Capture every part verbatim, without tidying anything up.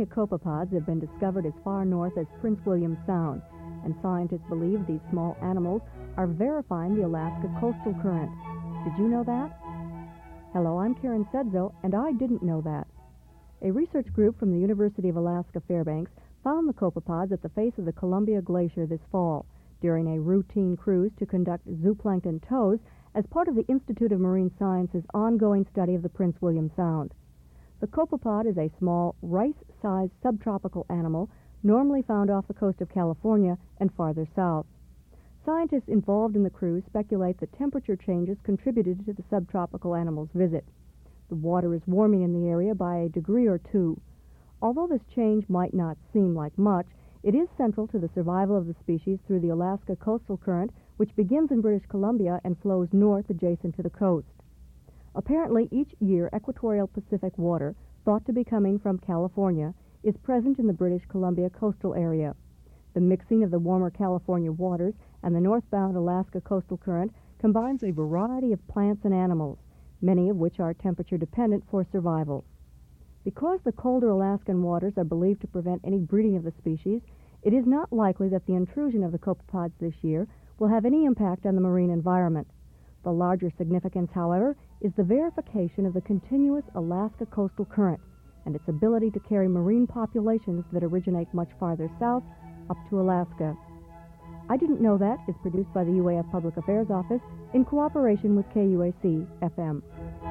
California copepods have been discovered as far north as Prince William Sound, and scientists believe these small animals are verifying the Alaska coastal current. Did you know that? Hello, I'm Karen Sedzo, and I didn't know that. A research group from the University of Alaska Fairbanks found the copepods at the face of the Columbia Glacier this fall during a routine cruise to conduct zooplankton tows as part of the Institute of Marine Science's ongoing study of the Prince William Sound. The copepod is a small, rice-sized subtropical animal normally found off the coast of California and farther south. Scientists involved in the cruise speculate that temperature changes contributed to the subtropical animal's visit. The water is warming in the area by a degree or two. Although this change might not seem like much, it is central to the survival of the species through the Alaska coastal current, which begins in British Columbia and flows north adjacent to the coast. Apparently, each year equatorial Pacific water, thought to be coming from California, is present in the British Columbia coastal area. The mixing of the warmer California waters and the northbound Alaska coastal current combines a variety of plants and animals, many of which are temperature dependent for survival. Because the colder Alaskan waters are believed to prevent any breeding of the species, it is not likely that the intrusion of the copepods this year will have any impact on the marine environment. The larger significance, however, is the verification of the continuous Alaska coastal current and its ability to carry marine populations that originate much farther south up to Alaska. I Didn't Know That is produced by the U A F Public Affairs Office in cooperation with K U A C F M.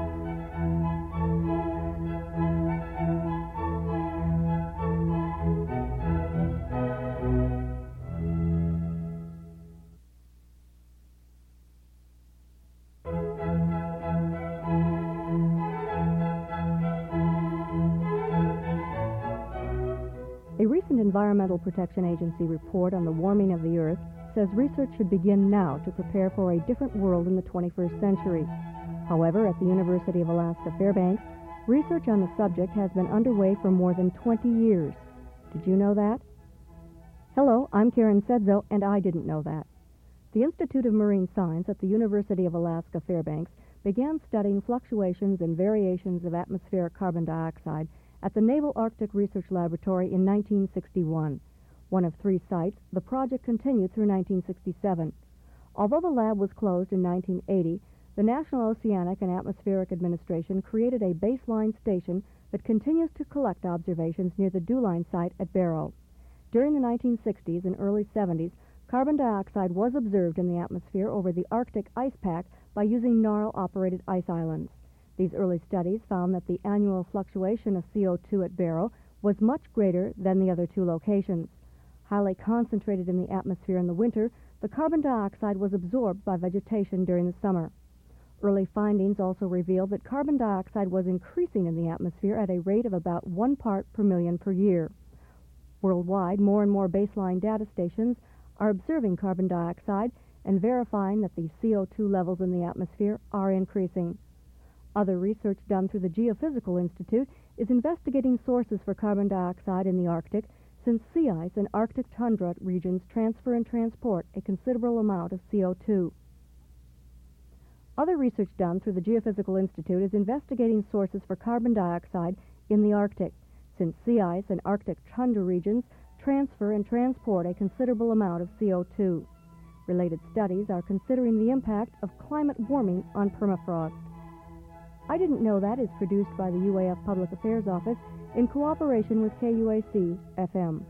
A recent Environmental Protection Agency report on the warming of the Earth says research should begin now to prepare for a different world in the twenty-first century. However, at the University of Alaska Fairbanks, research on the subject has been underway for more than twenty years. Did you know that? Hello, I'm Karen Sedzo, and I didn't know that. The Institute of Marine Science at the University of Alaska Fairbanks began studying fluctuations and variations of atmospheric carbon dioxide at the Naval Arctic Research Laboratory in nineteen sixty-one. One of three sites, the project continued through nineteen sixty-seven. Although the lab was closed in nineteen eighty, the National Oceanic and Atmospheric Administration created a baseline station that continues to collect observations near the Dewline site at Barrow. During the nineteen sixties and early seventies, carbon dioxide was observed in the atmosphere over the Arctic ice pack by using Narl-operated ice islands. These early studies found that the annual fluctuation of C O two at Barrow was much greater than the other two locations. Highly concentrated in the atmosphere in the winter, the carbon dioxide was absorbed by vegetation during the summer. Early findings also revealed that carbon dioxide was increasing in the atmosphere at a rate of about one part per million per year. Worldwide, more and more baseline data stations are observing carbon dioxide and verifying that the C O two levels in the atmosphere are increasing. Other research done through the Geophysical Institute is investigating sources for carbon dioxide in the Arctic, since sea ice and Arctic tundra regions transfer and transport a considerable amount of C O two. Other research done through the Geophysical Institute is investigating sources for carbon dioxide in the Arctic, since sea ice and Arctic tundra regions transfer and transport a considerable amount of C O two. Related studies are considering the impact of climate warming on permafrost. I Didn't Know That is produced by the U A F Public Affairs Office in cooperation with K U A C F M.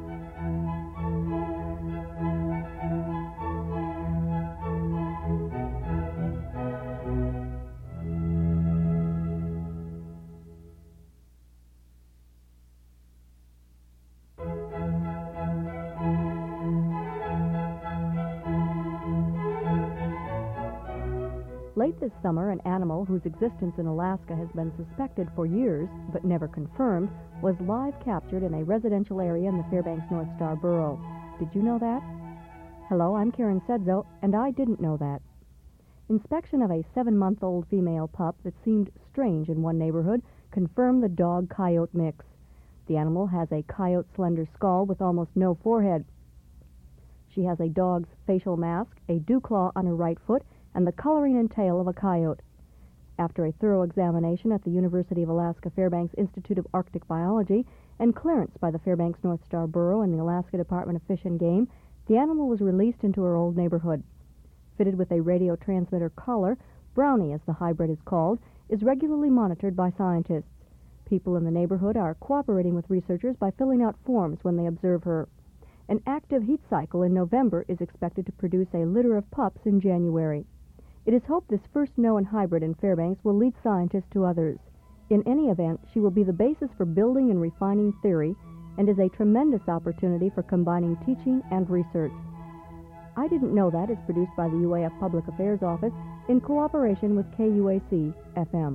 Late this summer, an animal whose existence in Alaska has been suspected for years, but never confirmed, was live captured in a residential area in the Fairbanks North Star Borough. Did you know that? Hello, I'm Karen Sedzo, and I didn't know that. Inspection of a seven-month-old female pup that seemed strange in one neighborhood confirmed the dog-coyote mix. The animal has a coyote slender skull with almost no forehead. She has a dog's facial mask, a dew claw on her right foot, and the coloring and tail of a coyote. After a thorough examination at the University of Alaska Fairbanks Institute of Arctic Biology, and clearance by the Fairbanks North Star Borough and the Alaska Department of Fish and Game, the animal was released into her old neighborhood. Fitted with a radio transmitter collar, Brownie, as the hybrid is called, is regularly monitored by scientists. People in the neighborhood are cooperating with researchers by filling out forms when they observe her. An active heat cycle in November is expected to produce a litter of pups in January. It is hoped this first known hybrid in Fairbanks will lead scientists to others. In any event, she will be the basis for building and refining theory and is a tremendous opportunity for combining teaching and research. I Didn't Know That is produced by the U A F Public Affairs Office in cooperation with K U A C F M.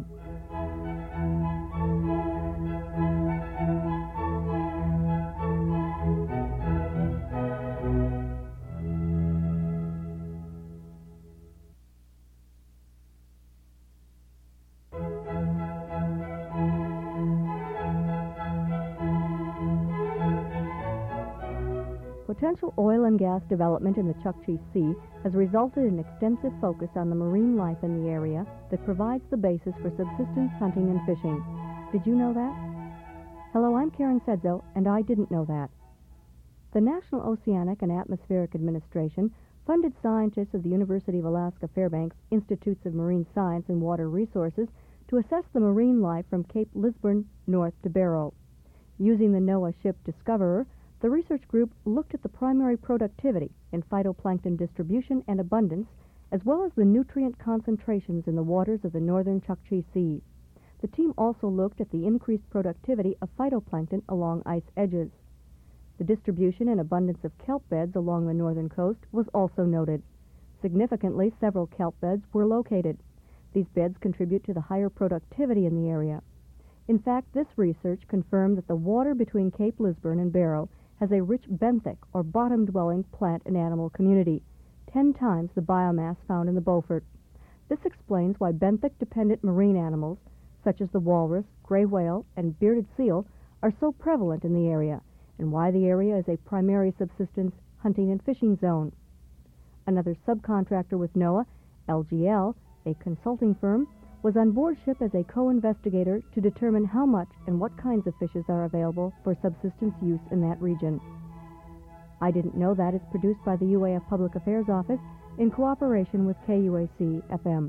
Potential oil and gas development in the Chukchi Sea has resulted in extensive focus on the marine life in the area that provides the basis for subsistence hunting and fishing. Did you know that? Hello, I'm Karen Sedzo, and I didn't know that. The National Oceanic and Atmospheric Administration funded scientists of the University of Alaska Fairbanks Institutes of Marine Science and Water Resources to assess the marine life from Cape Lisburne north to Barrow. Using the NOAA ship Discoverer, the research group looked at the primary productivity in phytoplankton distribution and abundance, as well as the nutrient concentrations in the waters of the northern Chukchi Sea. The team also looked at the increased productivity of phytoplankton along ice edges. The distribution and abundance of kelp beds along the northern coast was also noted. Significantly, several kelp beds were located. These beds contribute to the higher productivity in the area. In fact, this research confirmed that the water between Cape Lisburne and Barrow has a rich benthic, or bottom-dwelling plant and animal community, ten times the biomass found in the Beaufort. This explains why benthic-dependent marine animals, such as the walrus, gray whale, and bearded seal, are so prevalent in the area, and why the area is a primary subsistence hunting and fishing zone. Another subcontractor with NOAA, L G L, a consulting firm, was on board ship as a co-investigator to determine how much and what kinds of fishes are available for subsistence use in that region. I Didn't Know That is produced by the U A F Public Affairs Office in cooperation with K U A C F M.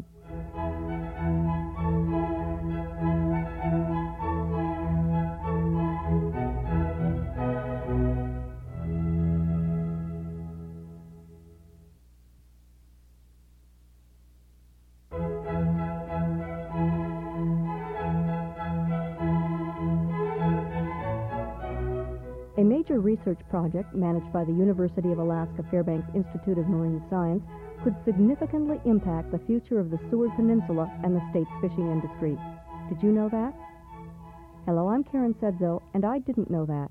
A major research project managed by the University of Alaska Fairbanks Institute of Marine Science could significantly impact the future of the Seward Peninsula and the state's fishing industry. Did you know that? Hello, I'm Karen Sedzo, and I didn't know that.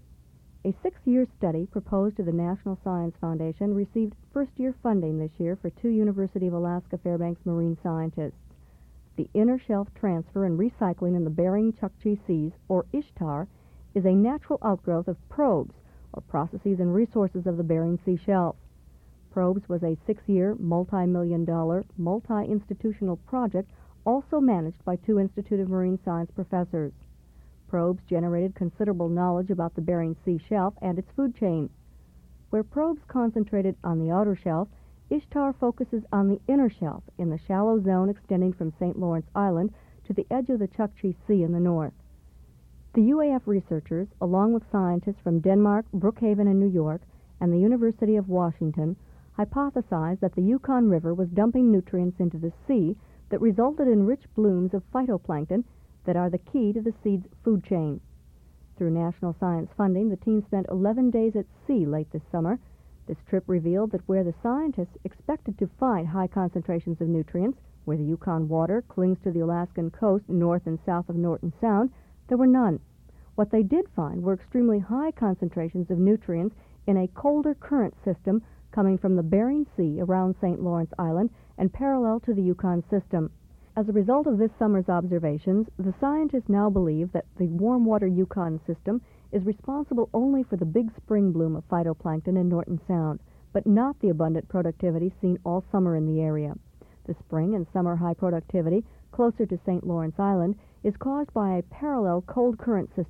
A six-year study proposed to the National Science Foundation received first-year funding this year for two University of Alaska Fairbanks marine scientists. The Inner Shelf Transfer and Recycling in the Bering Chukchi Seas, or ISHTAR, is a natural outgrowth of PROBES, or Processes and Resources of the Bering Sea Shelf. PROBES was a six-year, multi-million dollar, multi-institutional project also managed by two Institute of Marine Science professors. PROBES generated considerable knowledge about the Bering Sea Shelf and its food chain. Where PROBES concentrated on the outer shelf, ISHTAR focuses on the inner shelf in the shallow zone extending from Saint Lawrence Island to the edge of the Chukchi Sea in the north. The U A F researchers, along with scientists from Denmark, Brookhaven, and New York, and the University of Washington, hypothesized that the Yukon River was dumping nutrients into the sea that resulted in rich blooms of phytoplankton that are the key to the seed's food chain. Through national science funding, the team spent eleven days at sea late this summer. This trip revealed that where the scientists expected to find high concentrations of nutrients, where the Yukon water clings to the Alaskan coast north and south of Norton Sound, there were none. What they did find were extremely high concentrations of nutrients in a colder current system coming from the Bering Sea around Saint Lawrence Island and parallel to the Yukon system. As a result of this summer's observations, the scientists now believe that the warm water Yukon system is responsible only for the big spring bloom of phytoplankton in Norton Sound, but not the abundant productivity seen all summer in the area. The spring and summer high productivity closer to Saint Lawrence Island is caused by a parallel cold current system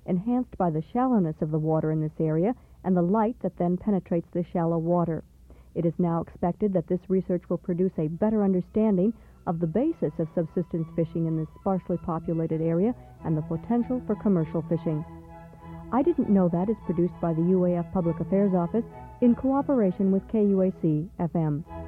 enhanced by the shallowness of the water in this area and the light that then penetrates the shallow water. It is now expected that this research will produce a better understanding of the basis of subsistence fishing in this sparsely populated area and the potential for commercial fishing. I Didn't Know That is produced by the U A F Public Affairs Office in cooperation with K U A C F M.